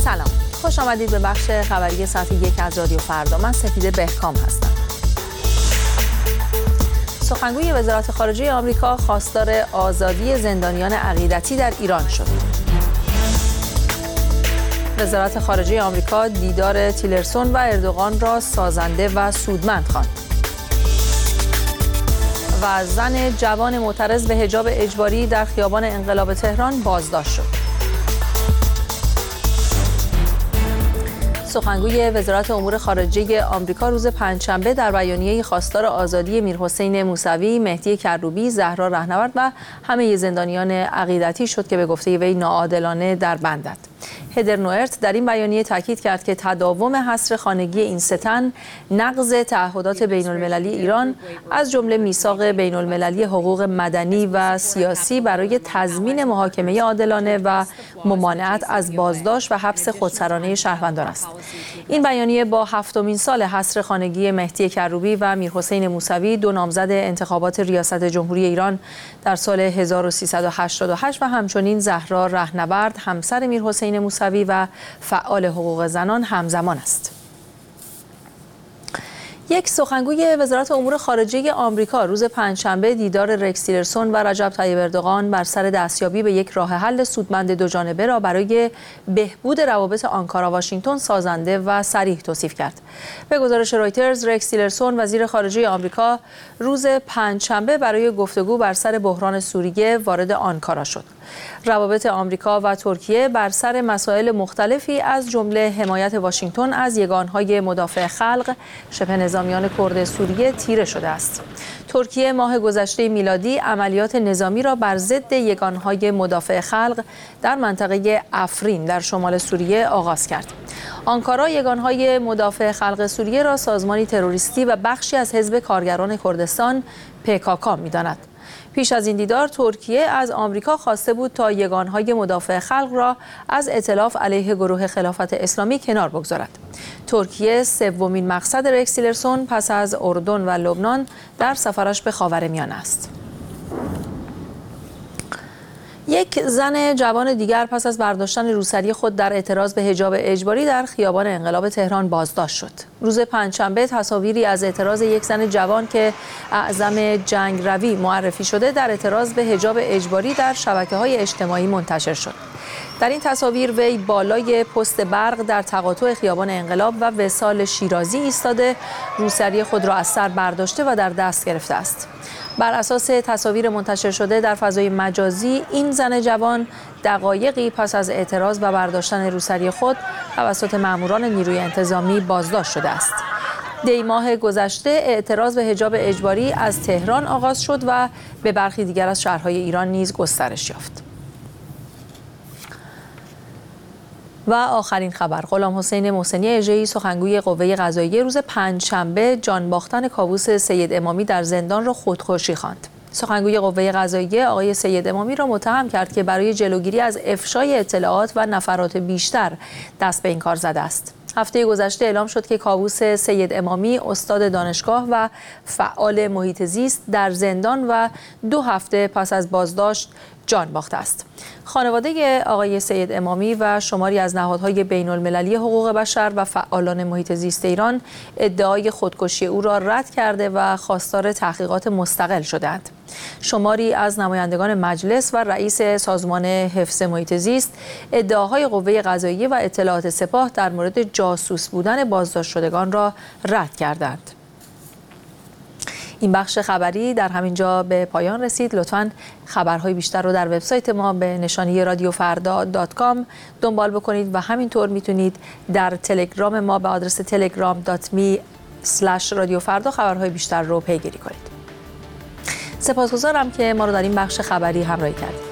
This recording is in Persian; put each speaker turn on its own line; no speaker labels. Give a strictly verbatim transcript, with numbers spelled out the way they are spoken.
سلام، خوش آمدید به بخش خبری ساعت یک از رادیو فردا. من سپیده بهکام هستم. سخنگوی وزارت خارجه آمریکا خواستار آزادی زندانیان عقیدتی در ایران شد. وزارت خارجه آمریکا دیدار تیلرسون و اردوغان را سازنده و سودمند خواند. و زن جوان معترض به حجاب اجباری در خیابان انقلاب تهران بازداشت شد. سخنگوی وزارت امور خارجه آمریکا روز پنجشنبه در بیانیه‌ای خواستار آزادی میرحسین موسوی، مهدی کروبی، زهرا رهنورد و همه زندانیان عقیدتی شد که به گفته وی ناعادلانه در بندند. هدر نوئرت در این بیانیه تاکید کرد که تداوم حصر خانگی این سه تن نقض تعهدات بین‌المللی ایران از جمله میثاق بین‌المللی حقوق مدنی و سیاسی برای تضمین محاکمه عادلانه و ممانعت از بازداشت و حبس خودسرانه شهروندان است. این بیانیه با هفتمین سال حصر خانگی مهدی کروبی و میرحسین موسوی، دو نامزد انتخابات ریاست جمهوری ایران در سال هزار و سیصد و هشتاد و هشت و همچنین زهرا رهنورد، همسر میرحسین موسوی و فعال حقوق زنان همزمان است. یک سخنگوی وزارت امور خارجه آمریکا روز پنجشنبه دیدار رکس تیلرسون و رجب طیب اردوغان بر سر دستیابی به یک راه حل سودمند دو جانبه را برای بهبود روابط آنکارا واشنگتن سازنده و صریح توصیف کرد. به گزارش رویترز، رکس تیلرسون وزیر خارجه آمریکا روز پنجشنبه برای گفتگو بر سر بحران سوریه وارد آنکارا شد. روابط آمریکا و ترکیه بر سر مسائل مختلفی از جمله حمایت واشنگتن از یگانهای مدافع خلق شبه نظامیان کرد سوریه تیره شده است. ترکیه ماه گذشته میلادی عملیات نظامی را بر ضد یگانهای مدافع خلق در منطقه افرین در شمال سوریه آغاز کرد. آنکارا یگانهای مدافع خلق سوریه را سازمانی تروریستی و بخشی از حزب کارگران کردستان پی کی کی می‌داند. پیش از این دیدار ترکیه از آمریکا خواسته بود تا یگانهای مدافع خلق را از ائتلاف علیه گروه خلافت اسلامی کنار بگذارد. ترکیه سومین مقصد رکس تیلرسون پس از اردن و لبنان در سفرش به خاورمیانه است. یک زن جوان دیگر پس از برداشتن روسری خود در اعتراض به حجاب اجباری در خیابان انقلاب تهران بازداشت شد. روز پنجشنبه تصاویری از اعتراض یک زن جوان که اعظم جنگ روی معرفی شده در اعتراض به حجاب اجباری در شبکه‌های اجتماعی منتشر شد. در این تصاویر وی بالای پست برق در تقاطع خیابان انقلاب و وصال شیرازی ایستاده، روسری خود را از سر برداشته و در دست گرفته است. بر اساس تصاویر منتشر شده در فضای مجازی، این زن جوان دقایقی پس از اعتراض و برداشتن روسری خود توسط ماموران نیروی انتظامی بازداشت شده است. دی ماه گذشته اعتراض به حجاب اجباری از تهران آغاز شد و به برخی دیگر از شهرهای ایران نیز گسترش یافت. و آخرین خبر، غلام حسین محسنی اژه‌ای سخنگوی قوه قضاییه روز پنجشنبه جان باختن کاووس سید امامی در زندان را خودکشی خواند. سخنگوی قوه قضاییه آقای سید امامی را متهم کرد که برای جلوگیری از افشای اطلاعات و نفرات بیشتر دست به این کار زده است. هفته گذشته اعلام شد که کاووس سید امامی، استاد دانشگاه و فعال محیط زیست، در زندان و دو هفته پس از بازداشت جان باخته است. خانواده آقای سید امامی و شماری از نهادهای بین‌المللی حقوق بشر و فعالان محیط زیست ایران ادعای خودکشی او را رد کرده و خواستار تحقیقات مستقل شدند. شماری از نمایندگان مجلس و رئیس سازمان حفظ محیط زیست ادعاهای قوه قضاییه و اطلاعات سپاه در مورد جاسوس بودن بازداشت شدگان را رد کردند. این بخش خبری در همین جا به پایان رسید. لطفاً خبرهای بیشتر رو در وبسایت ما به نشانی رادیو فردا دات کام دنبال بکنید و همینطور میتونید در تلگرام ما به آدرس تلگرام دات می اسلش رادیو فردا خبرهای بیشتر رو پیگیری کنید. سپاسگزارم که ما رو در این بخش خبری همراهی کردید.